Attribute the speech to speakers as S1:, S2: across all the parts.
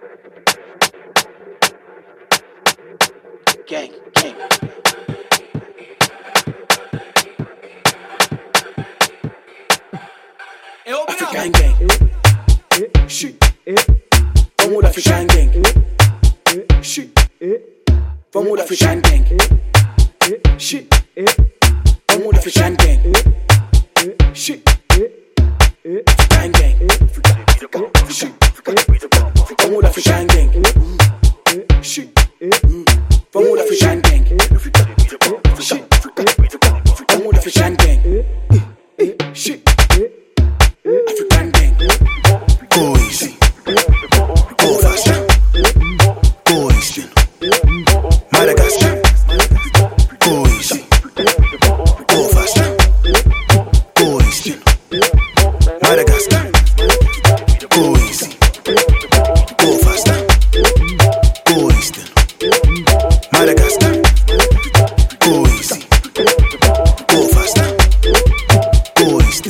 S1: Gang. African gang. Shit. From with African gang. Shit. From with African gang. Shit. From with African gang. Shit. African gang. Shit. From with African gang. Shit. From with African gang. Shit. From with African gang. Shit. African gang.
S2: Go easy. Go faster. Go easy. Madagascar. Go easy. Go faster. Go easy. Madagascar. Go easy. Go faster. Go easy. Madagascar. Go easy. Go faster. Go easy.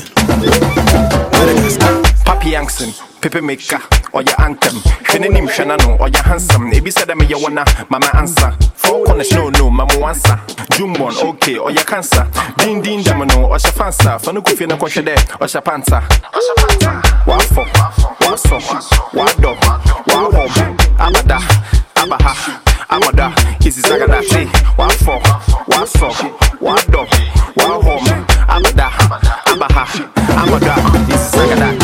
S3: Papi Yankson, Pepe Maker, or your anthem. Fenim Shanano, or your handsome. Ebi said I may you wanna, mama answer. Four corners, no, mama answer. Jumbon, okay, or your cancer. Din Damano, or Shafansa. Fanukufina Koshade, or Shapanta. Wafo, Waso, Wado, Waho, Abada, Abaha, Amada, Kizizagati, Wafo, Waso, Wado, Waho, Abada, Abaha, Amada, Kizizagati.